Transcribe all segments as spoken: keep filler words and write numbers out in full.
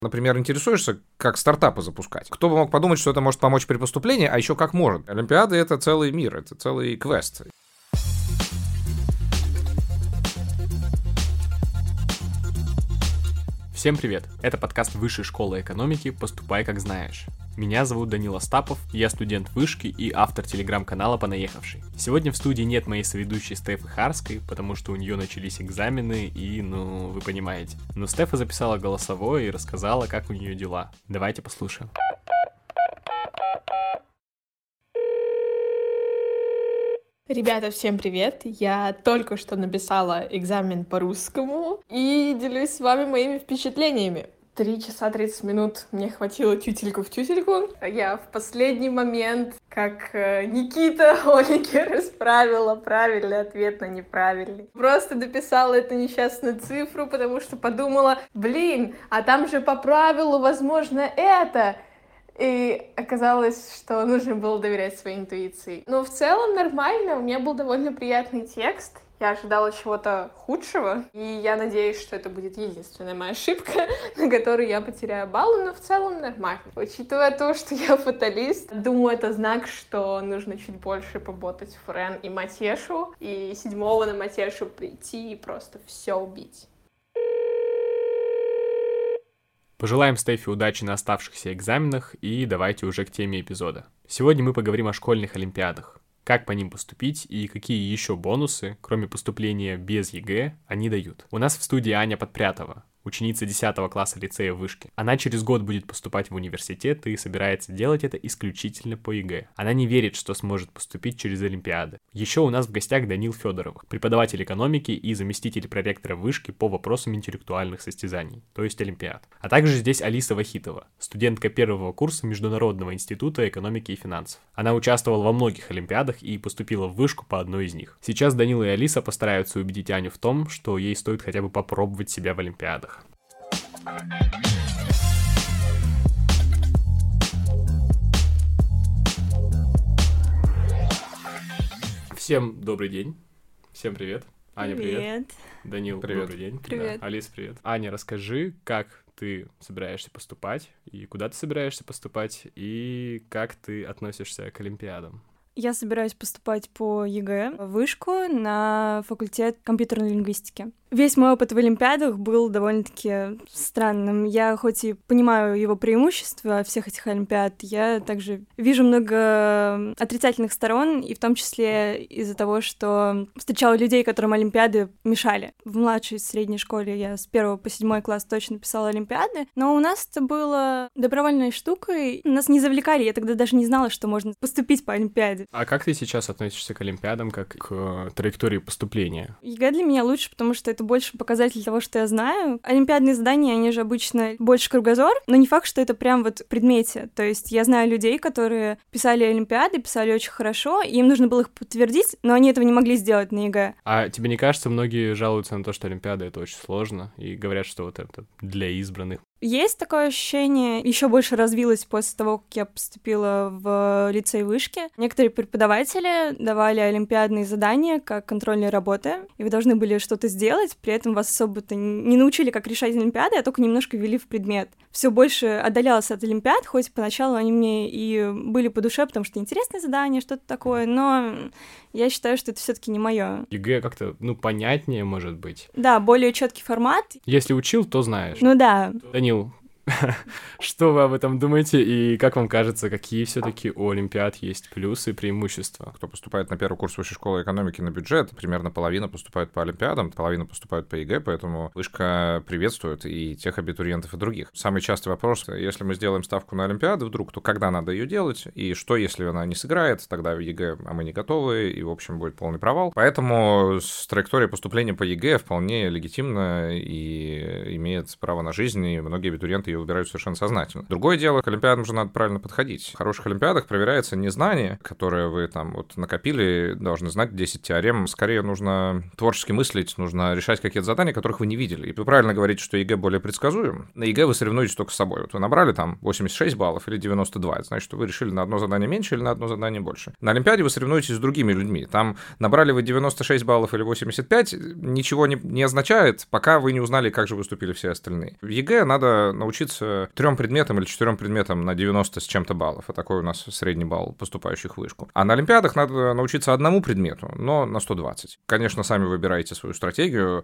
Например, интересуешься, как стартапы запускать. Кто бы мог подумать, что это может помочь при поступлении, а еще как может. Олимпиады — это целый мир, это целый квест. Всем привет! Это подкаст Высшей школы экономики «Поступай, как знаешь». Меня зовут Данил Остапов, я студент вышки и автор телеграм-канала «Понаехавший». Сегодня в студии нет моей соведущей Стефы Харской, потому что у нее начались экзамены и, ну, вы понимаете. Но Стефа записала голосовое и рассказала, как у нее дела. Давайте послушаем. Ребята, всем привет! Я только что написала экзамен по русскому и делюсь с вами моими впечатлениями. Три часа тридцать минут мне хватило тютельку в тютельку. Я в последний момент, как Никита Оникер, исправила правильный ответ на неправильный. Просто дописала эту несчастную цифру, потому что подумала, блин, а там же по правилу возможно это. И оказалось, что нужно было доверять своей интуиции. Но в целом нормально, у меня был довольно приятный текст. Я ожидала чего-то худшего, и я надеюсь, что это будет единственная моя ошибка, на которой я потеряю баллы, но в целом нормально. Учитывая то, что я фаталист, думаю, это знак, что нужно чуть больше поботать Френ и Матешу, и седьмого на Матешу прийти и просто все убить. Пожелаем Стефе удачи на оставшихся экзаменах и давайте уже к теме эпизода. Сегодня мы поговорим о школьных олимпиадах. Как по ним поступить и какие еще бонусы, кроме поступления без ЕГЭ, они дают. У нас в студии Аня Подпрятова, ученица десятого класса лицея Вышки. Она через год будет поступать в университет и собирается делать это исключительно по ЕГЭ. Она не верит, что сможет поступить через Олимпиады. Еще у нас в гостях Данил Федоров, преподаватель экономики и заместитель проректора Вышки по вопросам интеллектуальных состязаний, то есть Олимпиад. А также здесь Алиса Вахитова, студентка первого курса Международного института экономики и финансов. Она участвовала во многих Олимпиадах и поступила в Вышку по одной из них. Сейчас Данил и Алиса постараются убедить Аню в том, что ей стоит хотя бы попробовать себя в Олимпиадах. Всем добрый день. Всем привет. Аня, привет. Привет. Данил, Привет. добрый день. Привет. Да. Алис, привет. Аня, расскажи, как ты собираешься поступать, и куда ты собираешься поступать, и как ты относишься к Олимпиадам? Я собираюсь поступать по ЕГЭ в Вышку на факультет компьютерной лингвистики. Весь мой опыт в Олимпиадах был довольно-таки странным. Я хоть и понимаю его преимущества всех этих Олимпиад, я также вижу много отрицательных сторон, и в том числе из-за того, что встречала людей, которым Олимпиады мешали. В младшей средней школе я с первого по седьмой класс точно писала Олимпиады, но у нас это было добровольной штукой. Нас не завлекали, я тогда даже не знала, что можно поступить по Олимпиаде. А как ты сейчас относишься к Олимпиадам, как к траектории поступления? ЕГЭ для меня лучше, потому что это больше показатель того, что я знаю. Олимпиадные задания, они же обычно больше кругозор, но не факт, что это прям вот в предмете. То есть я знаю людей, которые писали Олимпиады, писали очень хорошо, и им нужно было их подтвердить, но они этого не могли сделать на ЕГЭ. А тебе не кажется, многие жалуются на то, что Олимпиада — это очень сложно, и говорят, что вот это для избранных? Есть такое ощущение, еще больше развилось после того, как я поступила в лицей Вышки. Некоторые преподаватели давали олимпиадные задания как контрольные работы, и вы должны были что-то сделать, при этом вас особо-то не научили, как решать олимпиады, а только немножко ввели в предмет. Все больше отдалялось от олимпиад, хоть поначалу они мне и были по душе, потому что интересные задания, что-то такое, но я считаю, что это все-таки не мое. ЕГЭ как-то, ну, понятнее, может быть. Да, более четкий формат. Если учил, то знаешь. Ну да. Данил, что вы об этом думаете, и как вам кажется, какие все-таки у Олимпиад есть плюсы и преимущества? Кто поступает на первый курс Высшей школы экономики на бюджет, примерно половина поступает по Олимпиадам, половина поступает по ЕГЭ, поэтому Вышка приветствует и тех абитуриентов, и других. Самый частый вопрос, если мы сделаем ставку на Олимпиаду вдруг, то когда надо ее делать, и что, если она не сыграет, тогда в ЕГЭ, а мы не готовы, и, в общем, будет полный провал. Поэтому с траекторией поступления по ЕГЭ вполне легитимно и имеет право на жизнь, и многие абитуриенты ее выбирают совершенно сознательно. Другое дело, к олимпиадам же надо правильно подходить. В хороших олимпиадах проверяется не знание, которое вы там вот накопили, должны знать десять теорем. Скорее нужно творчески мыслить, нужно решать какие-то задания, которых вы не видели. И вы правильно говорите, что ЕГЭ более предсказуем. На ЕГЭ вы соревнуетесь только с собой. Вот вы набрали там восемьдесят шесть баллов или девяносто два. Это значит, что вы решили на одно задание меньше или на одно задание больше. На олимпиаде вы соревнуетесь с другими людьми. Там набрали вы девяносто шесть баллов или восемьдесят пять, ничего не, не означает, пока вы не узнали, как же выступили все остальные. В ЕГЭ надо научиться научиться трем предметам или четырем предметам на девяносто с чем-то баллов. А такой у нас средний балл поступающих в вышку. А на олимпиадах надо научиться одному предмету, но на сто двадцать. Конечно, сами выбирайте свою стратегию,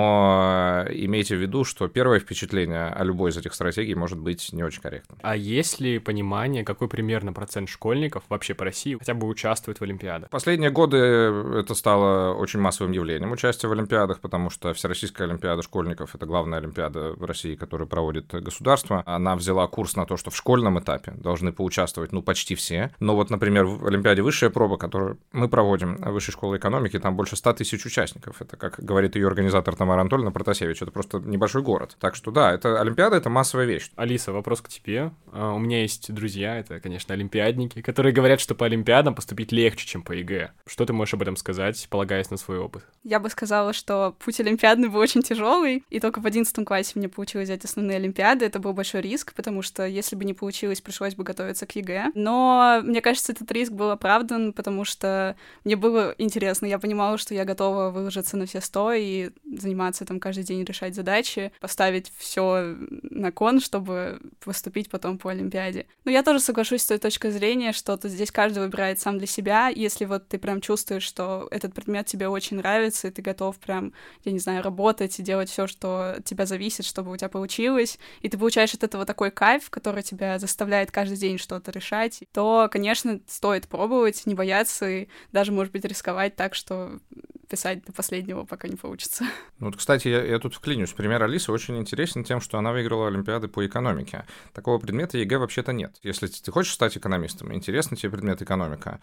но имейте в виду, что первое впечатление о любой из этих стратегий может быть не очень корректным. А есть ли понимание, какой примерно процент школьников вообще по России хотя бы участвует в олимпиадах? Последние годы это стало очень массовым явлением участия в олимпиадах, потому что Всероссийская олимпиада школьников — это главная олимпиада в России, которую проводит государство. Она взяла курс на то, что в школьном этапе должны поучаствовать, ну, почти все. Но вот, например, в олимпиаде «Высшая проба», которую мы проводим в Высшей школе экономики, там больше ста тысяч участников. Это, как говорит ее организатор Тамара Анатольевна Протасевич, это просто небольшой город. Так что да, это олимпиада — это массовая вещь. Алиса, вопрос к тебе. Uh, у меня есть друзья, это, конечно, олимпиадники, которые говорят, что по олимпиадам поступить легче, чем по ЕГЭ. Что ты можешь об этом сказать, полагаясь на свой опыт? Я бы сказала, что путь олимпиадный был очень тяжелый, и только в одиннадцатом классе мне получилось взять основные олимпиады. Это был большой риск, потому что если бы не получилось, пришлось бы готовиться к ЕГЭ. Но мне кажется, этот риск был оправдан, потому что мне было интересно. Я понимала, что я готова выложиться на все сто и заниматься там каждый день, решать задачи, поставить все на кон, чтобы поступить потом по олимпиаде. Но я тоже соглашусь с той точкой зрения, что здесь каждый выбирает сам для себя. Если вот ты прям чувствуешь, что этот предмет тебе очень нравится, и ты готов прям, я не знаю, работать и делать все, что от тебя зависит, чтобы у тебя получилось, и ты получаешь от этого такой кайф, который тебя заставляет каждый день что-то решать, то, конечно, стоит пробовать, не бояться и даже, может быть, рисковать так, что писать до последнего, пока не получится. Ну, вот, кстати, я, я тут вклинюсь. Пример Алисы очень интересен тем, что она выиграла олимпиады по экономике. Такого предмета ЕГЭ вообще-то нет. Если ты хочешь стать экономистом, интересно тебе предмет экономика,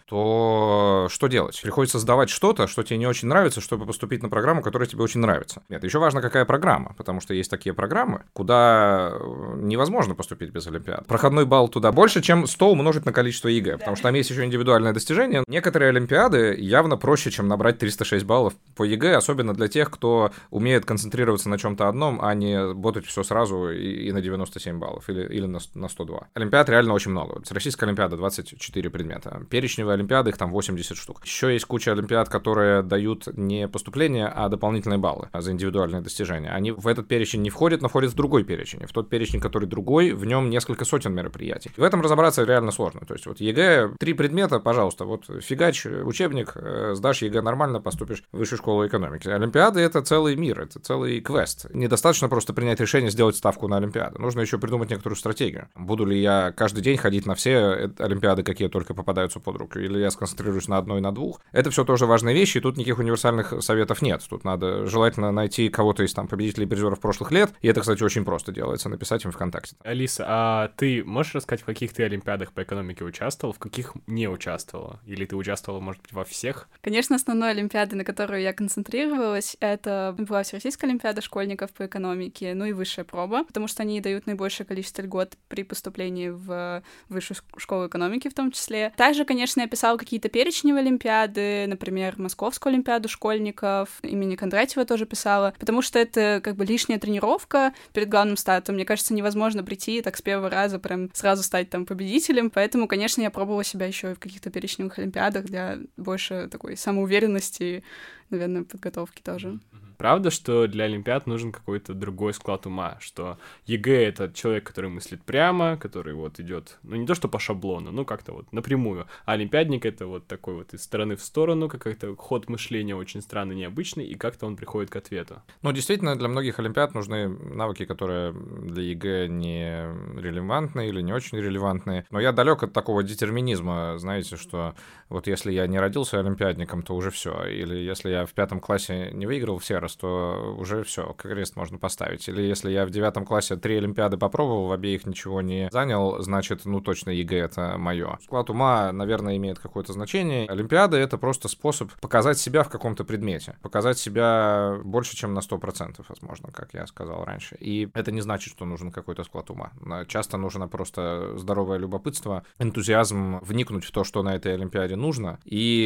то что делать? Приходится сдавать что-то, что тебе не очень нравится, чтобы поступить на программу, которая тебе очень нравится. Нет, еще важно, какая программа, потому что есть такие программы, куда невозможно поступить без олимпиад. Проходной балл туда больше, чем сто умножить на количество ЕГЭ, потому что там есть еще индивидуальное достижение. Некоторые олимпиады явно проще, чем набрать триста шесть баллов по ЕГЭ, особенно для тех, кто умеет концентрироваться на чем-то одном, а не ботать все сразу и, и на девяносто семь баллов или, или на, на сто два. Олимпиад реально очень много. Российская олимпиада двадцать четыре предмета. Перечневые олимпиады, их там восемьдесят штук. Еще есть куча олимпиад, которые дают не поступление, а дополнительные баллы за индивидуальные достижения. Они в этот перечень не входят, но входят в другой перечень. В тот перечень, который другой, в нем несколько сотен мероприятий. В этом разобраться реально сложно. То есть вот ЕГЭ, три предмета, пожалуйста, вот фигач, учебник, сдашь ЕГЭ нормально, поступишь в Высшую школу экономики. Олимпиады — это целый мир, это целый квест. Недостаточно просто принять решение сделать ставку на олимпиаду. Нужно еще придумать некоторую стратегию. Буду ли я каждый день ходить на все олимпиады, какие только попадаются под руку, или я сконцентрируюсь на одной, на двух. Это все тоже важные вещи, и тут никаких универсальных советов нет. Тут надо желательно найти кого-то из там победителей, призеров прошлых лет, и это, кстати, очень просто делается, написать им ВКонтакте. Алиса, а ты можешь рассказать, в каких ты олимпиадах по экономике участвовала, в каких не участвовала? Или ты участвовала, может быть, во всех? Конечно, основной олимпиадой, на которую я концентрировалась, это была Всероссийская олимпиада школьников по экономике, ну и высшая проба, потому что они дают наибольшее количество льгот при поступлении в Высшую школу экономики в том числе. Также, конечно, я писала какие-то перечневые олимпиады, например, Московскую олимпиаду школьников, имени Кондратьева тоже писала, потому что это как бы лишняя тренировка перед главным стартом. Мне кажется, невозможно прийти и так с первого раза прям сразу стать там победителем, поэтому, конечно, я пробовала себя еще и в каких-то перечневых олимпиадах для больше такой самоуверенности, наверное, подготовки тоже. Правда, что для олимпиад нужен какой-то другой склад ума, что ЕГЭ — это человек, который мыслит прямо, который вот идет, ну не то что по шаблону, ну как-то вот напрямую, а олимпиадник — это вот такой вот из стороны в сторону, какой-то ход мышления очень странный, необычный, и как-то он приходит к ответу. Ну, действительно, для многих олимпиад нужны навыки, которые для ЕГЭ не релевантны или не очень релевантны, но я далек от такого детерминизма, знаете, что вот если я не родился олимпиадником, то уже все, или если я в пятом классе не выиграл все раз, то уже все, крест можно поставить. Или если я в девятом классе три олимпиады попробовал, в обеих ничего не занял, значит, ну точно ЕГЭ это мое. Склад ума, наверное, имеет какое-то значение. Олимпиада — это просто способ показать себя в каком-то предмете, показать себя больше, чем на сто процентов, возможно, как я сказал раньше. И это не значит, что нужен какой-то склад ума. Часто нужно просто здоровое любопытство, энтузиазм вникнуть в то, что на этой олимпиаде нужно,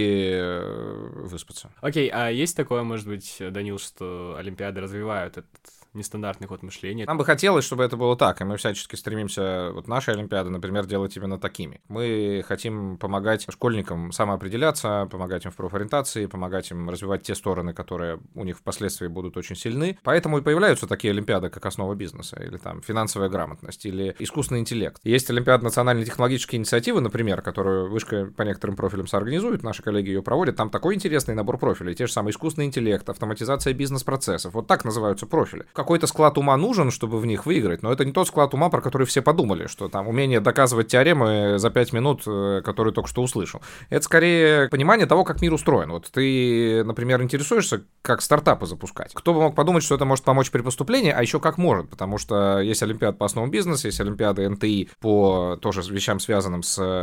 и выспаться. Окей, а есть такое, может быть, Данил, что олимпиады развивают этот нестандартный ход мышления. Нам бы хотелось, чтобы это было так, и мы всячески стремимся вот наши олимпиады, например, делать именно такими. Мы хотим помогать школьникам самоопределяться, помогать им в профориентации, помогать им развивать те стороны, которые у них впоследствии будут очень сильны. Поэтому и появляются такие олимпиады, как основа бизнеса, или там финансовая грамотность, или искусственный интеллект. Есть олимпиада национальной технологической инициативы, например, которую Вышка по некоторым профилям соорганизует, наши коллеги ее проводят. Там такой интересный набор профилей. Те же самые искусственный интеллект, автоматизация бизнес-процессов. Вот так называются профили. Какой-то склад ума нужен, чтобы в них выиграть, но это не тот склад ума, про который все подумали, что там умение доказывать теоремы за пять минут, которые только что услышал. Это скорее понимание того, как мир устроен. Вот ты, например, интересуешься, как стартапы запускать. Кто бы мог подумать, что это может помочь при поступлении, а еще как может, потому что есть олимпиада по основам бизнеса, есть олимпиада эн тэ и по тоже вещам, связанным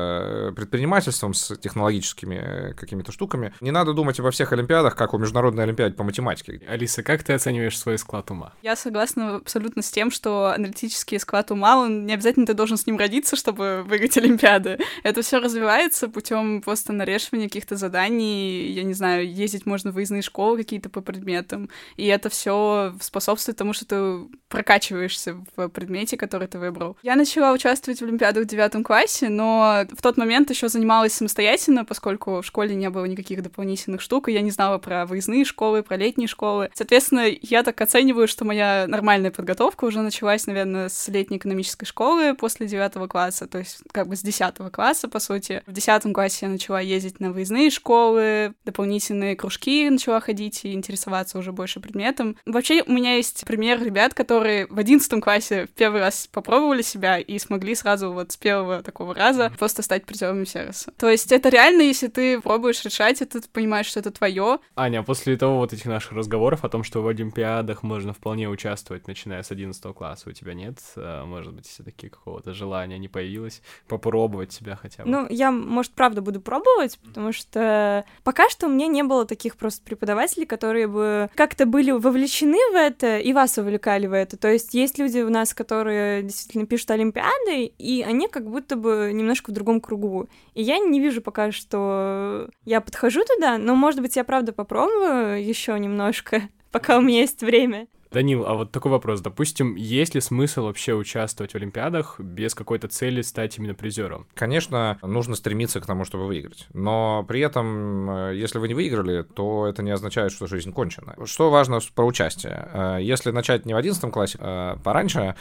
с предпринимательством, с технологическими какими-то штуками. Не надо думать обо всех олимпиадах, как о международной олимпиаде по математике. Алиса, как ты оцениваешь свой склад ума? Я согласна абсолютно с тем, что аналитический склад ума, он не обязательно ты должен с ним родиться, чтобы выиграть олимпиады. Это все развивается путем просто нарешивания каких-то заданий. Я не знаю, ездить можно в выездные школы какие-то по предметам. И это все способствует тому, что ты прокачиваешься в предмете, который ты выбрал. Я начала участвовать в олимпиадах в девятом классе, но в тот момент еще занималась самостоятельно, поскольку в школе не было никаких дополнительных штук, и я не знала про выездные школы, про летние школы. Соответственно, я так оцениваю, что моя нормальная подготовка уже началась, наверное, с летней экономической школы после девятого класса, то есть как бы с десятого класса, по сути. В десятом классе я начала ездить на выездные школы, дополнительные кружки начала ходить и интересоваться уже больше предметом. Вообще, у меня есть пример ребят, которые в одиннадцатом классе в первый раз попробовали себя и смогли сразу вот с первого такого раза просто стать призерами сервиса. То есть это реально, если ты пробуешь решать это, ты понимаешь, что это твое. Аня, после того вот этих наших разговоров о том, что в олимпиадах можно вполне участвовать, начиная с одиннадцатого класса, у тебя нет, может быть, все-таки какого-то желания не появилось попробовать себя хотя бы? Ну, я, может, правда буду пробовать, потому что пока что у меня не было таких просто преподавателей, которые бы как-то были вовлечены в это и вас увлекали в это. То есть есть люди у нас, которые действительно пишут олимпиады, и они как будто бы немножко в другом кругу. И я не вижу пока, что я подхожу туда, но, может быть, я правда попробую еще немножко, пока у меня есть время. Данил, а вот такой вопрос. Допустим, есть ли смысл вообще участвовать в олимпиадах без какой-то цели стать именно призером? Конечно, нужно стремиться к тому, чтобы выиграть. Но при этом, если вы не выиграли, то это не означает, что жизнь кончена. Что важно про участие? Если начать не в одиннадцатом классе, а пораньше,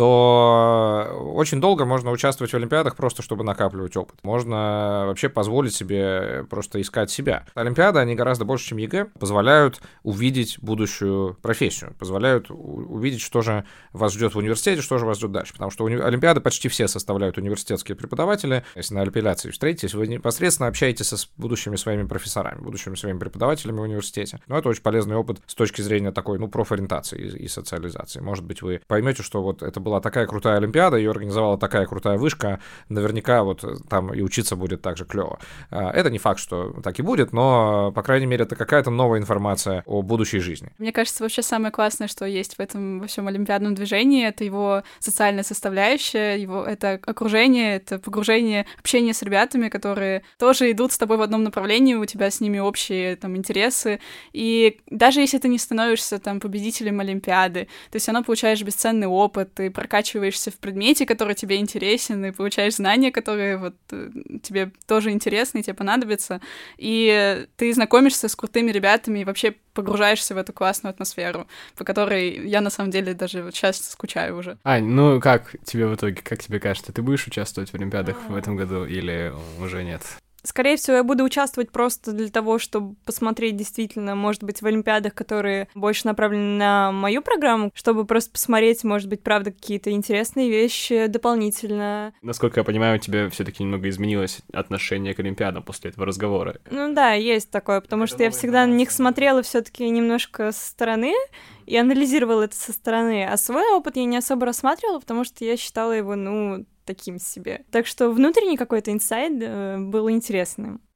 то очень долго можно участвовать в олимпиадах просто, чтобы накапливать опыт. Можно вообще позволить себе просто искать себя. Олимпиады, они гораздо больше, чем ЕГЭ, позволяют увидеть будущую профессию, позволяют увидеть, что же вас ждет в университете, что же вас ждет дальше. Потому что уни... олимпиады почти все составляют университетские преподаватели. Если на апелляции встретитесь, вы непосредственно общаетесь с будущими своими профессорами, будущими своими преподавателями в университете. Но это очень полезный опыт с точки зрения такой, ну, профориентации и, и социализации. Может быть, вы поймете, что вот это была такая крутая олимпиада, ее организовала такая крутая вышка, наверняка вот там и учиться будет так же клево. Это не факт, что так и будет, но, по крайней мере, это какая-то новая информация о будущей жизни. Мне кажется, вообще самое классное, что есть в этом во всем олимпиадном движении, это его социальная составляющая, его это окружение, это погружение, общение с ребятами, которые тоже идут с тобой в одном направлении, у тебя с ними общие там интересы, и даже если ты не становишься там победителем олимпиады, ты все равно получаешь бесценный опыт, ты прокачиваешься в предмете, который тебе интересен, и получаешь знания, которые вот тебе тоже интересны и тебе понадобятся, и ты знакомишься с крутыми ребятами и вообще погружаешься в эту классную атмосферу, по которой я, на самом деле, даже вот сейчас скучаю уже. Ань, ну как тебе в итоге, как тебе кажется, ты будешь участвовать в олимпиадах в этом году или уже нет? Скорее всего, я буду участвовать просто для того, чтобы посмотреть действительно, может быть, в олимпиадах, которые больше направлены на мою программу, чтобы просто посмотреть, может быть, правда, какие-то интересные вещи дополнительно. Насколько я понимаю, у тебя все-таки немного изменилось отношение к олимпиадам после этого разговора. Ну да, есть такое, потому Это что я всегда на них смотрела все-таки немножко со стороны и анализировала это со стороны, а свой опыт я не особо рассматривала, потому что я считала его, ну, таким себе. Так что внутренний какой-то инсайд э, был интересным.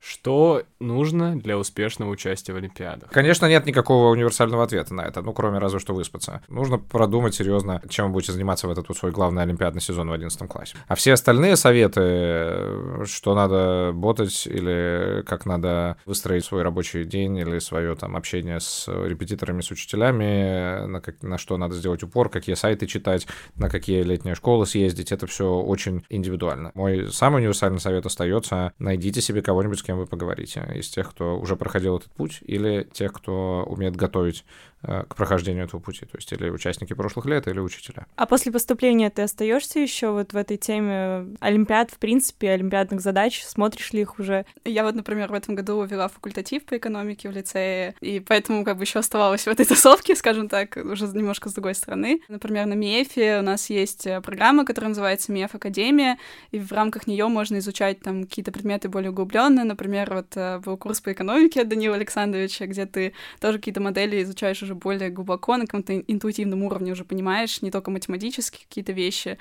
Что нужно для успешного участия в Олимпиадах? Конечно, нет никакого универсального ответа на это, ну, кроме разве что выспаться. Нужно продумать серьезно, чем вы будете заниматься в этот вот свой главный олимпиадный сезон в одиннадцатом классе. А все остальные советы, что надо ботать или как надо выстроить свой рабочий день или свое там общение с репетиторами, с учителями, на, как, на что надо сделать упор, какие сайты читать, на какие летние школы съездить, это все очень индивидуально. Мой самый универсальный совет остается: найдите себе кого-нибудь, с кем вы поговорите, из тех, кто уже проходил этот путь, или тех, кто умеет готовить э, к прохождению этого пути, то есть или участники прошлых лет, или учителя. А после поступления ты остаешься еще вот в этой теме олимпиад, в принципе, олимпиадных задач? Смотришь ли их уже? Я вот, например, в этом году вела факультатив по экономике в лицее, и поэтому как бы еще оставалась в этой тусовке, скажем так, уже немножко с другой стороны. Например, на МИЭФе у нас есть программа, которая называется МИЭФ Академия, и в рамках нее можно изучать там какие-то предметы более углубленно. Например, вот был курс по экономике от Данила Александровича, где ты тоже какие-то модели изучаешь уже более глубоко, на каком-то интуитивном уровне уже понимаешь, не только математические какие-то вещи.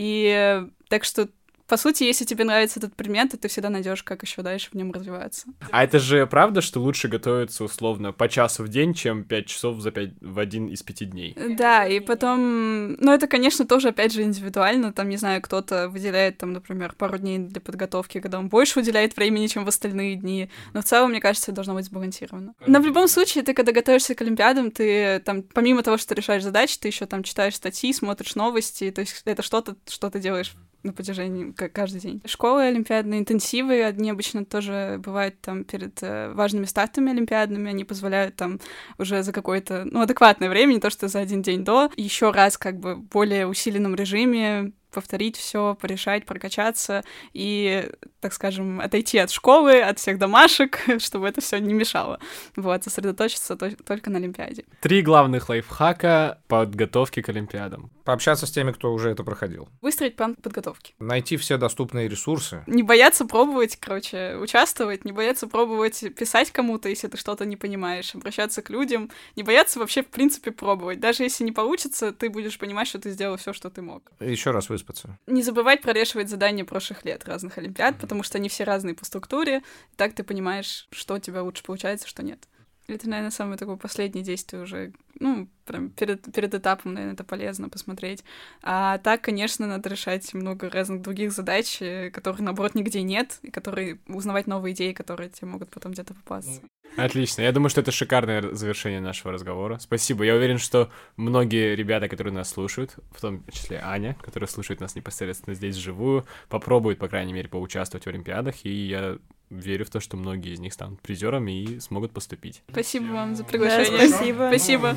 И так что, по сути, если тебе нравится этот предмет, то ты всегда найдешь, как еще дальше в нем развиваться. А это же правда, что лучше готовиться условно по часу в день, чем пять часов за пять в один из пяти дней? Да, и потом, ну это, конечно, тоже опять же индивидуально. Там, не знаю, кто-то выделяет там, например, пару дней для подготовки, когда он больше уделяет времени, чем в остальные дни. Но в целом, мне кажется, это должно быть сбалансировано. Но в любом случае, ты когда готовишься к олимпиадам, ты там, помимо того, что ты решаешь задачи, ты еще там читаешь статьи, смотришь новости. То есть это что-то, что ты делаешь на протяжении каждый день. Школы олимпиадные, интенсивы, они обычно тоже бывают там перед э, важными стартами олимпиадными, они позволяют там уже за какое-то, ну, адекватное время, не то что за один день до, еще раз как бы в более усиленном режиме повторить все, порешать, прокачаться и, так скажем, отойти от школы, от всех домашек, чтобы это все не мешало. Вот, сосредоточиться то- только на Олимпиаде. Три главных лайфхака подготовки к Олимпиадам. Пообщаться с теми, кто уже это проходил. Выстроить план подготовки. Найти все доступные ресурсы. Не бояться пробовать, короче, участвовать, не бояться пробовать писать кому-то, если ты что-то не понимаешь, обращаться к людям, не бояться вообще, в принципе, пробовать. Даже если не получится, ты будешь понимать, что ты сделал все, что ты мог. Еще раз выспаться. Не забывать прорешивать задания прошлых лет разных олимпиад, mm-hmm. потому что они все разные по структуре, и так ты понимаешь, что у тебя лучше получается, что нет. Это, наверное, самое такое последнее действие уже, ну, прям перед, перед этапом, наверное, это полезно посмотреть. А так, конечно, надо решать много разных других задач, которых, наоборот, нигде нет, и которые узнавать новые идеи, которые тебе могут потом где-то попасться. Отлично. Я думаю, что это шикарное завершение нашего разговора. Спасибо. Я уверен, что многие ребята, которые нас слушают, в том числе Аня, которая слушает нас непосредственно здесь вживую, попробуют, по крайней мере, поучаствовать в Олимпиадах, и я верю в то, что многие из них станут призерами и смогут поступить. Спасибо вам за приглашение. Да, спасибо. Спасибо.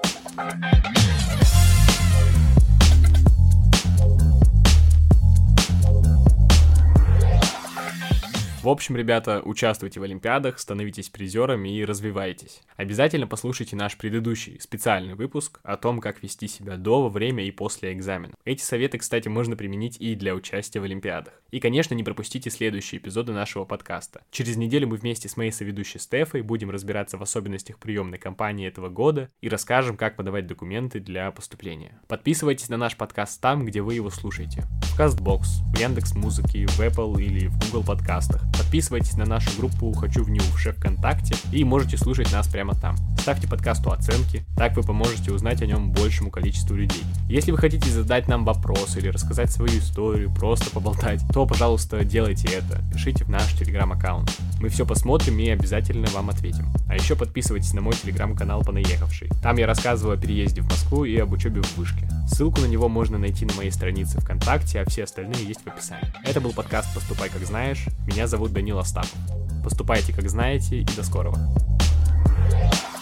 В общем, ребята, участвуйте в Олимпиадах, становитесь призерами и развивайтесь. Обязательно послушайте наш предыдущий специальный выпуск о том, как вести себя до, во время и после экзамена. Эти советы, кстати, можно применить и для участия в Олимпиадах. И, конечно, не пропустите следующие эпизоды нашего подкаста. Через неделю мы вместе с моей соведущей Стефой будем разбираться в особенностях приемной кампании этого года и расскажем, как подавать документы для поступления. Подписывайтесь на наш подкаст там, где вы его слушаете. В Castbox, в Яндекс.Музыке, в Apple или в Google подкастах. Подписывайтесь на нашу группу «Хочу в Ню-Ше» ВКонтакте и можете слушать нас прямо там. Ставьте подкасту оценки, так вы поможете узнать о нем большему количеству людей. Если вы хотите задать нам вопрос или рассказать свою историю, просто поболтать, то, пожалуйста, делайте это. Пишите в наш телеграм-аккаунт. Мы все посмотрим и обязательно вам ответим. А еще подписывайтесь на мой телеграм-канал «Понаехавший». Там я рассказываю о переезде в Москву и об учебе в вышке. Ссылку на него можно найти на моей странице ВКонтакте, а все остальные есть в описании. Это был подкаст «Поступай как знаешь». Меня зовут Данил Остапов. Поступайте как знаете и до скорого.